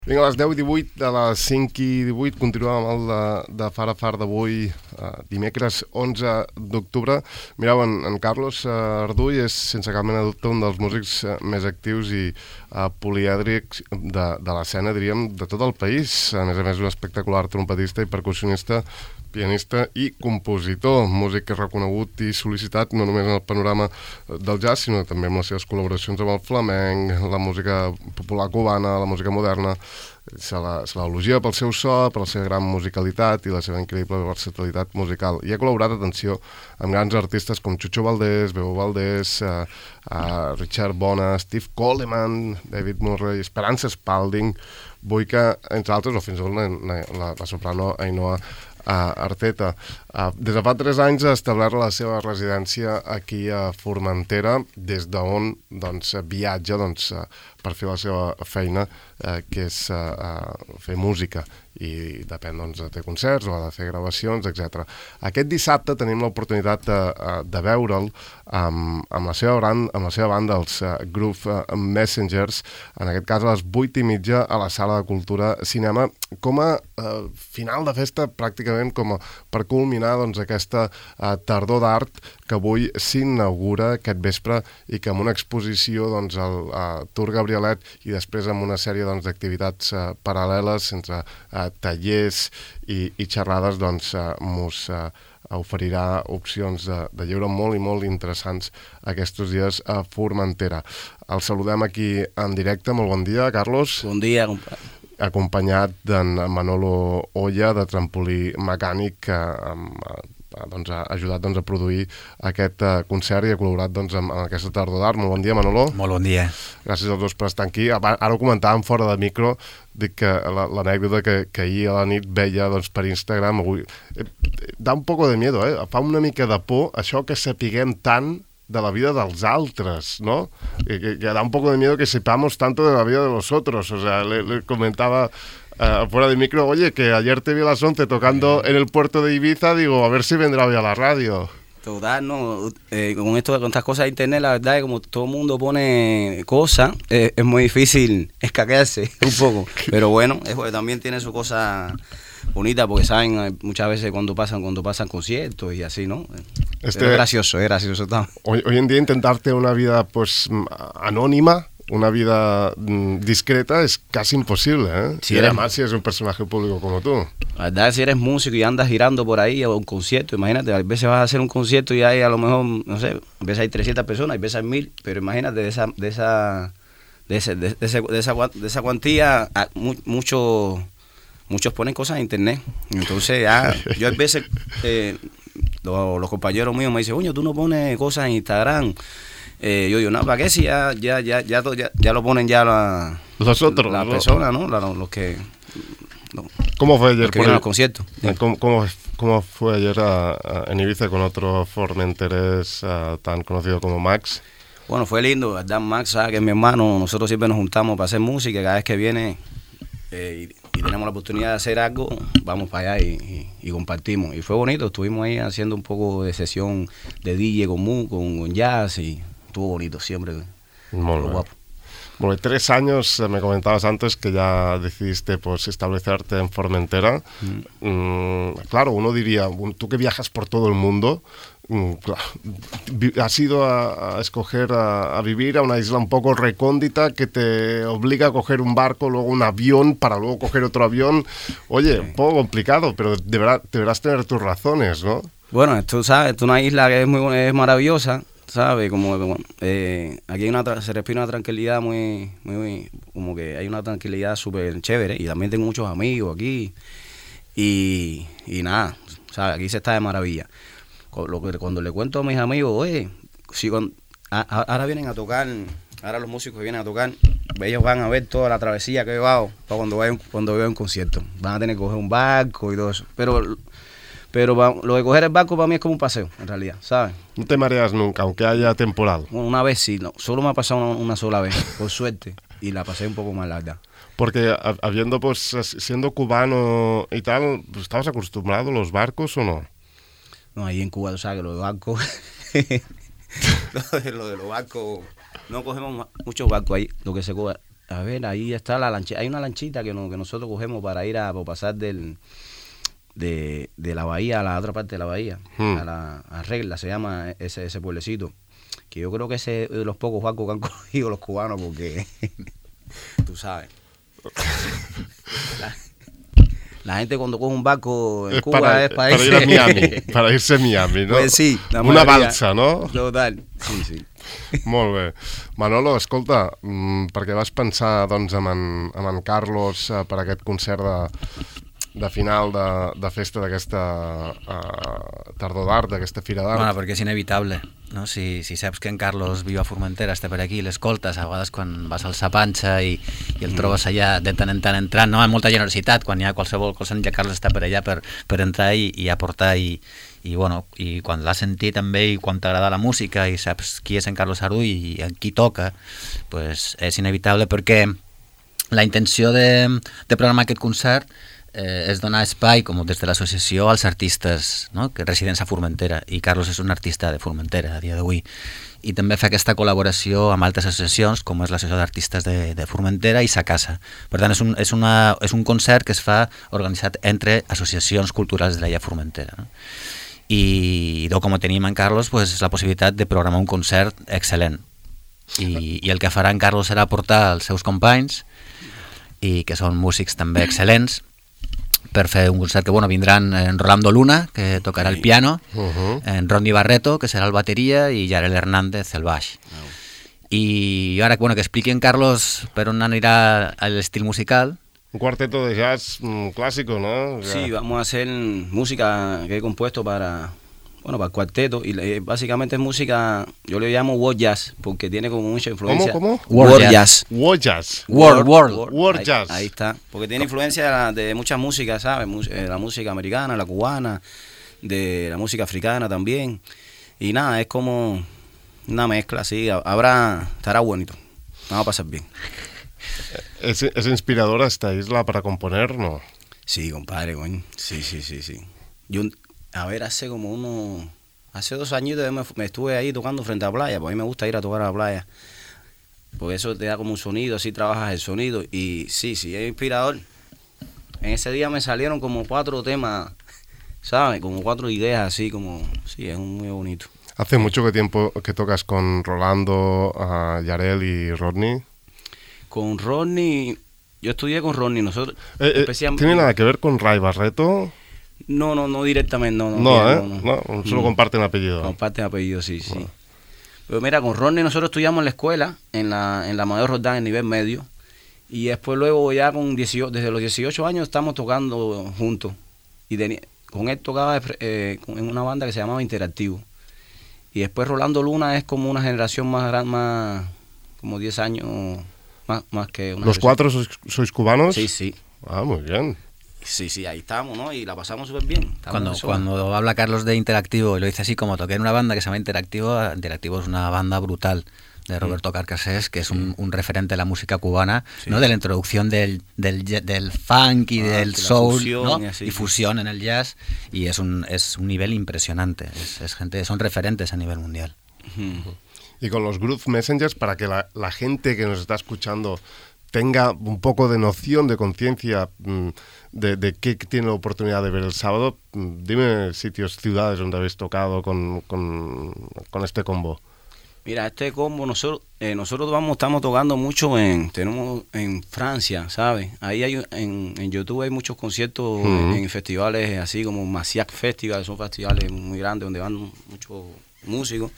Vinga, a les 10:18, a les 5:18, continuem amb el de Far a Far d'avui, dimecres 11 d'octubre. Mireu, en Carlos Arduy és, sense cap mena de dubte, un dels músics més actius i polièdrics de l'escena, diríem, de tot el país. A més, un espectacular trompetista i percussionista, pianista i compositor, músic reconegut i sol·licitat no només en el panorama del jazz, sinó també amb les seves col·laboracions amb el flamenc, la música popular cubana, la música moderna. Se l'elogia pel seu so, per la seva gran musicalitat i la seva increïble versatilitat musical. I ha col·laborat, atenció, amb grans artistes com Chucho Valdés, Bebo Valdés, Richard Bona, Steve Coleman, David Murray, Esperanza Spalding, Boyka, entre altres, o fins i tot la soprano Ainhoa Arteta. Des de fa 3 anys ha establert la seva residència aquí a Formentera, des d'on viatja per fer la seva feina, que és fer música, i depèn, de concerts o de fer gravacions, etc. Aquest dissabte tenim l'oportunitat de veure'l amb la seva banda, els Groove Messengers, en aquest cas a les 8:30 a la Sala de Cultura Cinema, com a final de festa, pràcticament com per culminar aquesta tardor d'art que avui s'inaugura aquest vespre i que amb una exposició al Tour Gabrielet i després amb una sèrie d'activitats paral·leles entre tallers i xerrades mos oferirà opcions de lleure molt i molt interessants aquests dies a Formentera. El saludem aquí en directe. Molt bon dia, Carlos. Bon dia, compadre. Acompanyat d'en Manolo Oya, de Trampolí Mecànic, que ha ajudat a produir aquest concert i ha col·laborat amb aquesta tardor d'art. Molt bon dia, Manolo. Molt bon dia. Gràcies als dos per estar aquí. Ara ho comentàvem fora de micro, dic que l'anècdota que ahir a la nit veia per Instagram, avui da un poco de miedo, fa una mica de por això que sapiguem tant de la vida dels altres, ¿no? Que da un poco de miedo que sepamos tanto de la vida de los otros. O sea, le comentaba fuera de micro, oye, que ayer te vi a las 11 tocando en el puerto de Ibiza, digo, a ver si vendrá hoy a la radio. Total, no, con estas cosas de internet, la verdad es que como todo el mundo pone cosas, es muy difícil escaquearse un poco. Pero bueno, también tiene su cosa bonita, porque saben muchas veces cuando pasan conciertos y así, ¿no? Es gracioso también. Hoy en día intentarte una vida anónima, una vida discreta, es casi imposible, ¿eh? Si además si eres un personaje público como tú. La verdad, si eres músico y andas girando por ahí a un concierto, imagínate, a veces vas a hacer un concierto y hay a lo mejor, no sé, a veces hay 300 personas, a veces hay 1000, pero imagínate de esa cuantía, muchos ponen cosas en internet. Entonces yo a veces los compañeros míos me dicen, oye, tú no pones cosas en Instagram. Yo digo, no, ¿para qué? Si ya lo ponen los otros, las personas, ¿no? Los que... No, ¿Cómo fue ayer? Los que vienen al concierto. ¿Cómo fue ayer en Ibiza con otro formenterés tan conocido como Max? Bueno, fue lindo, ¿verdad? Max, sabe que es mi hermano, nosotros siempre nos juntamos para hacer música, cada vez que viene y tenemos la oportunidad de hacer algo, vamos para allá y compartimos. Y fue bonito, estuvimos ahí haciendo un poco de sesión de DJ con jazz y estuvo bonito siempre. Muy guapo. Bueno, 3 años, me comentabas antes que ya decidiste establecerte en Formentera. Claro, uno diría, tú que viajas por todo el mundo, has ido a escoger a vivir a una isla un poco recóndita que te obliga a coger un barco, luego un avión, para luego coger otro avión. Oye, un poco complicado, pero deberás tener tus razones, ¿no? Bueno, tú sabes, es una isla que es maravillosa, ¿sabes? Como aquí se respira una tranquilidad muy, como que hay una tranquilidad súper chévere, y también tengo muchos amigos aquí, y nada, ¿sabes? Aquí se está de maravilla. Cuando le cuento a mis amigos, oye, ahora vienen a tocar, ahora los músicos que vienen a tocar, ellos van a ver toda la travesía que he llevado para cuando vaya a un concierto. Van a tener que coger un barco y todo eso. Pero lo de coger el barco para mí es como un paseo, en realidad, ¿sabes? No te mareas nunca, aunque haya temporal. Bueno, una vez sí, no, solo me ha pasado una sola vez, por suerte, y la pasé un poco más larga. Porque siendo cubano y tal, ¿estabas acostumbrado a los barcos o no? No, ahí en Cuba, tú sabes que los barcos, lo de los barcos, no cogemos muchos barcos ahí, lo que se coge A ver, ahí está la lanchita. Hay una lanchita que nosotros cogemos para ir a pasar de la bahía a la otra parte de la bahía, a Regla, se llama ese pueblecito. Que yo creo que ese es de los pocos barcos que han cogido los cubanos, porque tú sabes. La gente cuando coge un barco en Cuba es para ir a Miami, para irse a Miami, no? Pues sí. Una balsa, no? Total, sí. Molt bé. Manolo, escolta, per què vas pensar doncs, amb en Carlos per aquest concert de final de festa d'aquesta tardor d'art, d'aquesta fira d'art? Bueno, perquè és inevitable, no? Si saps que en Carlos viu a Formentera, està per aquí, l'escoltes, a vegades quan vas al Sapanxa i el trobes allà de tant en tant entrant, no? Amb molta generositat, quan hi ha qualsevol cosa, ja Carlos està per allà per entrar i aportar i quan l'has sentit també i quan t'agrada la música i saps qui és en Carlos Arduy i en qui toca, pues és inevitable, perquè la intenció de programar aquest concert és donar espai, com des de l'associació, als artistes, no? Que residents a Formentera, i Carlos és un artista de Formentera a dia d'avui, i també fa aquesta col·laboració amb altres associacions, com és l'Associació d'Artistes de Formentera i Sa Casa. Per tant, és un concert que es fa organitzat entre associacions culturals de l'illa Formentera, no? I com tenim en Carlos, pues, la possibilitat de programar un concert excel·lent, i el que farà en Carlos serà portar els seus companys, i que són músics també excel·lents, per fer un concert que vindran en Rolando Luna, que tocarà el piano, en Ronnie Barreto, que serà el bateria, i Yarel Hernández, el baix. I ara que expliqui en Carlos per on anirà l'estil musical. Un cuarteto de jazz clásico, ¿no? Sí, vamos a hacer música que he compuesto para el cuarteto, y básicamente es música, yo le llamo world jazz, porque tiene como mucha influencia. ¿Cómo? World jazz. World jazz. World jazz. Ahí está, porque tiene influencia de muchas músicas, ¿sabes? La música americana, la cubana, de la música africana también. Y nada, es como una mezcla así, estará bonito, vamos a pasar bien. ¿Es inspiradora esta isla para componer, no? Sí, compadre, coño. Sí. Yo, hace 2 añitos me estuve ahí tocando frente a la playa, porque a mí me gusta ir a tocar a la playa, porque eso te da como un sonido, así trabajas el sonido, y sí, es inspirador. En ese día me salieron como 4 temas, ¿sabes? Como 4 ideas así, sí, es muy bonito. ¿Hace mucho tiempo que tocas con Rolando, Yarel y Rodney? Con Rodney, yo estudié con Rodney, nosotros especialmente... ¿Tiene nada que ver con Ray Barreto? No directamente, no. No, solo comparten apellido. Comparten apellido, sí. Pero mira, con Rodney nosotros estudiamos en la escuela, en la Mayor Roldán, en nivel medio, y después luego ya desde los 18 años estamos tocando juntos, y con él tocaba en una banda que se llamaba Interactivo, y después Rolando Luna es como una generación más como 10 años más que una. ¿Los 4 sois cubanos? Sí. Ah, muy bien. Sí, ahí estamos, ¿no? Y la pasamos súper bien. Cuando habla Carlos de Interactivo y lo dice así, como toqué en una banda que se llama Interactivo es una banda brutal de Roberto Carcassés, que es un referente de la música cubana, ¿no? De la introducción del funk y del soul, ¿no? Y fusión en el jazz, y es un nivel impresionante, son referentes a nivel mundial. Y con los Groove Messengers, para que la gente que nos está escuchando tenga un poco de noción, de conciencia de qué tiene la oportunidad de ver el sábado, dime sitios, ciudades donde habéis tocado con este combo. Mira, este combo nosotros estamos tocando mucho tenemos en Francia, ¿sabes? Ahí en YouTube hay muchos conciertos en festivales así como Massiac Festival, son festivales muy grandes donde van muchos músicos.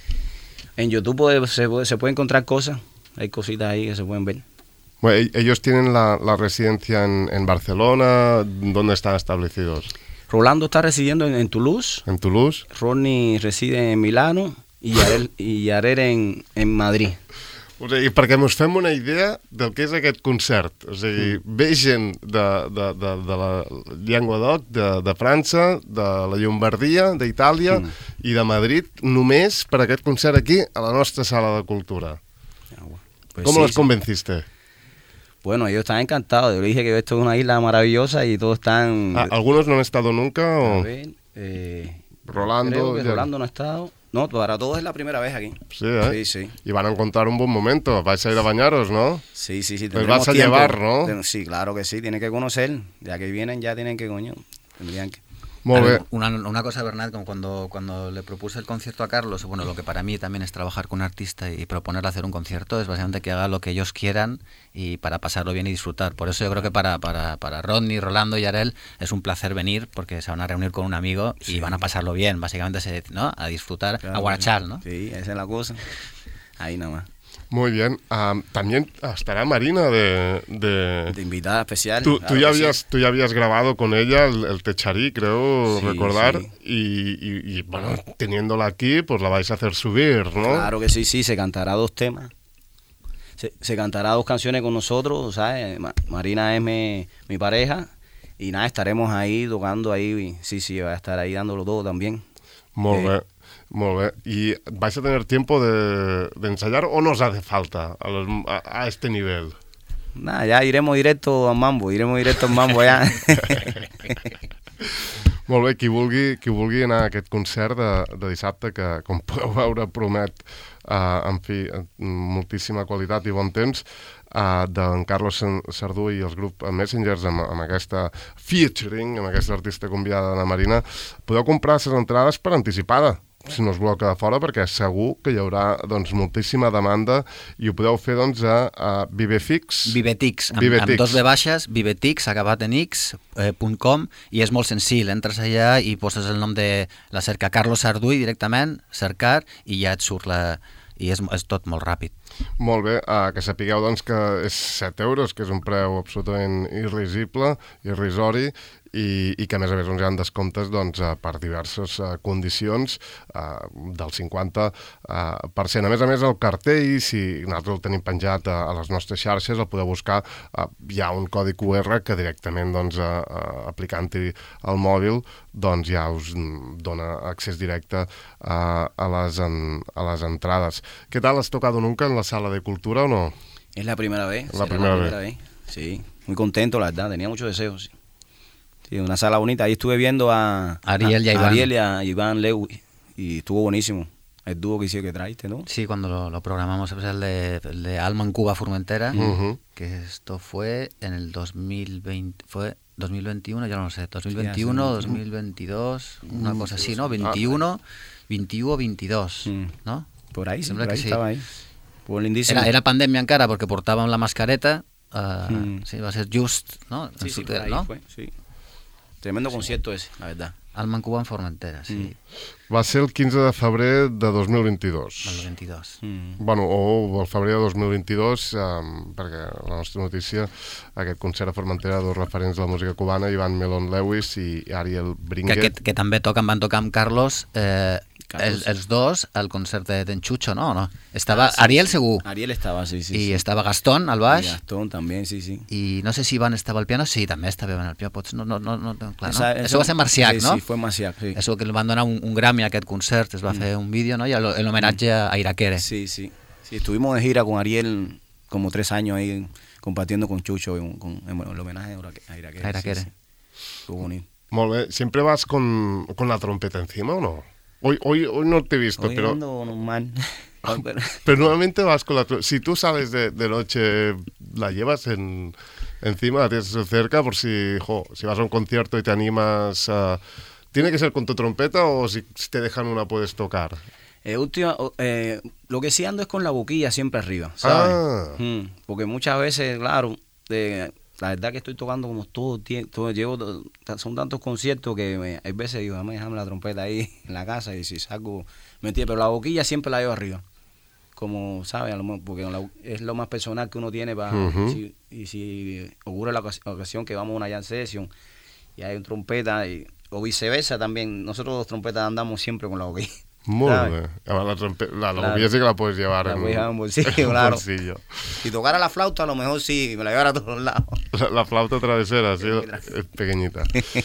En YouTube se puede encontrar cosas, hay cositas ahí que se pueden ver. Bueno, ellos tienen la residencia en Barcelona. ¿Dónde están establecidos? Rolando está residiendo en Toulouse. ¿En Toulouse? Rodney reside en Milano i Yarel en Madrid. O sigui, perquè ens fem una idea del que és aquest concert. O sigui, ve gent de la Llenguadoc, de França, de la Llombardia, d'Itàlia i de Madrid, només per aquest concert aquí, a la nostra sala de cultura. Pues ¿Cómo los convenciste? Bueno, ellos están encantados. Yo les dije que esto es una isla maravillosa y todos están... ¿Algunos no han estado nunca? O... A ver, Rolando... creo que Rolando no ha estado. No, para todos es la primera vez aquí. Sí, ¿eh? Sí, sí. Y van a encontrar un buen momento. Vais a ir a bañaros, ¿no? Sí, sí, sí. Les vas a llevar, ¿no? Sí, claro que sí, tienen que conocer. Ya que vienen, ya tienen que, coño, tendrían que... Molt bé. Una cosa, Bernat, como cuando le propuse el concierto a Carlos, bueno, lo que para mí también es trabajar con un artista y proponerle hacer un concierto, es básicamente que haga lo que ellos quieran y para pasarlo bien y disfrutar. Por eso yo creo que para Rodney, Rolando y Arel es un placer venir, porque se van a reunir con un amigo y van a pasarlo bien, básicamente, ¿no? A disfrutar, claro, a guarachar, ¿no? Sí, esa es la cosa. Ahí nada más. Muy bien. También estará Marina de invitada especial. Tú ya habías grabado con ella el Techarí, creo recordar. Sí. Y bueno, teniéndola aquí, pues la vais a hacer subir, ¿no? Claro que sí, se cantará 2 temas. Se cantará 2 canciones con nosotros, ¿sabes? Marina es mi pareja. Y nada, estaremos ahí tocando ahí. Sí, va a estar ahí dándolo todo también. Muy bien. Molt bé. ¿Y vais a tener tiempo de ensayar o nos hace falta a este nivel? Nada, ya iremos directo al mambo ya. Molt bé, qui vulgui anar a aquest concert de dissabte, que com podeu veure promet, en fi, moltíssima qualitat i bon temps, d'en Carlos Sardú i els grup Messengers amb aquesta featuring, amb aquesta artista convidada de Marina, podeu comprar les entrades per anticipada, si no us voleu quedar fora, perquè segur que hi haurà doncs, moltíssima demanda i ho podeu fer doncs, a Vivetix. Vivetix, amb 2 V baixes, Vivetix, acabat en x.com, i és molt senzill, entres allà i poses el nom de la cerca Carlos Sarduy directament, cercar, i ja et surt i és tot molt ràpid. Molt bé, que sapigueu doncs, que és 7 euros, que és un preu absolutament irrisori, i que a més doncs, hi ha descomptes doncs, per diverses condicions del 50%. A més, el cartell, si nosaltres el tenim penjat a les nostres xarxes, el podeu buscar, hi ha un codi QR que directament doncs, aplicant-hi al mòbil doncs, ja us dona accés directe a les entrades. ¿Qué tal? ¿Has tocado nunca en la sala de cultura o no? Es la primera vez. La primera vez. Sí, muy contento, la verdad, tenía muchos deseos. Sí, una sala bonita. Ahí estuve viendo a Ariel y a Iván Lewis y estuvo buenísimo. El dúo que traiste, ¿no? Sí, cuando lo programamos, el de Alma en Cuba Formentera, que esto fue en el 2020, fue 2021, ya no lo sé, 2021, 2022, una cosa así, ¿no? 21, 22, ¿no? Por ahí, sembla que sí. Estava ahí. Fue lindísimo. Era pandèmia encara, perquè portàvem la mascareta, sí, va ser just, ¿no? Sí, por ahí fue, sí. Tremendo concierto ese, la verdad. Alma en Cuba en Formentera, sí. Va ser el 15 de febrer de 2022. El 22. Bueno, o el febrer de 2022, perquè la nostra notícia, aquest concert a Formentera, 2 referents de la música cubana, Iván Melón Lewis i Ariel Bringuet. Que també van tocar amb Carlos, els dos al concert d'en Chucho, ¿no? Estava Ariel segur. Ariel estava, sí. I estava Gastón al baix. Y Gastón també, sí. I no sé si Iván estava al piano. Sí, també estava al piano. No, clar, no? Això va ser Marciac, no? Sí, fue Marciac, sí. Eso que le van donar un Grammy a aquest concert, es va fer un vídeo, ¿no? Y el homenaje a Iraquere. Sí. Estuvimos de gira con Ariel como 3 años ahí compartiendo con Chucho en el homenaje a Iraquere. Sí. Estuvo bonito. Molt bé. ¿Siempre vas con la trompeta encima o no? Hoy no te he visto, pero... Ando normal. Pero normalmente vas con la trompeta. Si tú sales de noche, la llevas encima, la tienes cerca, por si vas a un concierto y te animas a... ¿Tiene que ser con tu trompeta o si te dejan una puedes tocar? Lo que sí ando es con la boquilla siempre arriba, ¿sabes? Porque muchas veces, claro, la verdad que estoy tocando como todo son tantos conciertos que hay veces digo, déjame la trompeta ahí en la casa y si salgo, ¿me entiendes? Pero la boquilla siempre la llevo arriba, como, ¿sabes? Porque es lo más personal que uno tiene para si ocurre la ocasión que vamos a una jam session y hay un trompeta o viceversa también, nosotros los trompetas andamos siempre con la boquilla. Muy bien. La boquilla sí que la puedes llevar en un bolsillo, claro. Si tocara la flauta, a lo mejor sí, me la llevara a todos lados. La flauta travesera, sí, es pequeñita.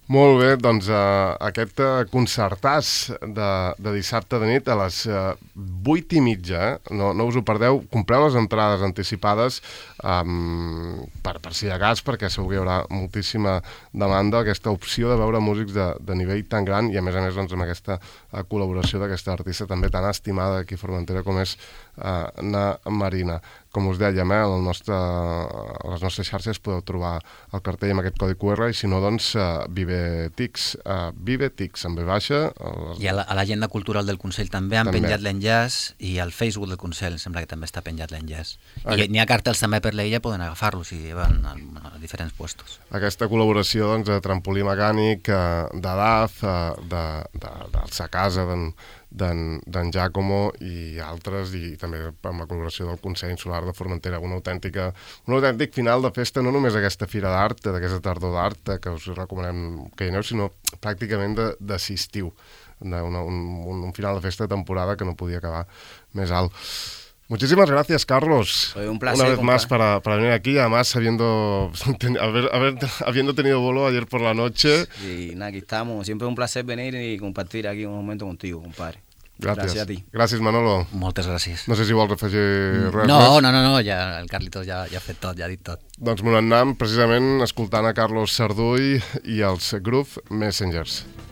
Molt bé, doncs aquest concertàs de dissabte de nit a les 8:30, no us ho perdeu, compreu les entrades anticipades per si de cas, perquè segur que hi haurà moltíssima demanda, aquesta opció de veure músics de nivell tan gran i a més doncs, amb aquesta col·laboració d'aquesta artista també tan estimada aquí a Formentera com és Na Marina. Com us dèiem, a les nostres xarxes podeu trobar el cartell amb aquest codi QR i si no, doncs, Vivetix, amb V baixa. I a l'agenda cultural del Consell també han penjat l'enllaç i al Facebook del Consell sembla que també està penjat l'enllaç. I n'hi ha cartells també per l'illa, poden agafar-los i van a diferents puestos. Aquesta col·laboració doncs, de trampolí mecànic, de DAF, d'Alça Casa, d'en Giacomo i altres, i també amb la col·laboració del Consell Insular de Formentera, un autèntic final de festa, no només aquesta fira d'art, d'aquesta tardor d'art, que us recomanem que hi aneu, sinó pràcticament d'assistiu, un final de festa de temporada que no podia acabar més alt. Muchísimas gracias, Carlos. Un placer, una vez más para venir aquí, además habiendo tenido bolo ayer por la noche. Y nada, aquí estamos. Siempre es un placer venir y compartir aquí un momento contigo, compadre. Gràcies a ti. Gràcies, Manolo. Moltes gràcies. No sé si vols afegir res. No, ja, el Carlitos ja ha fet tot, ja ha dit tot. Doncs m'ho anem precisament escoltant a Carlos Sarduy i els Groove Messengers.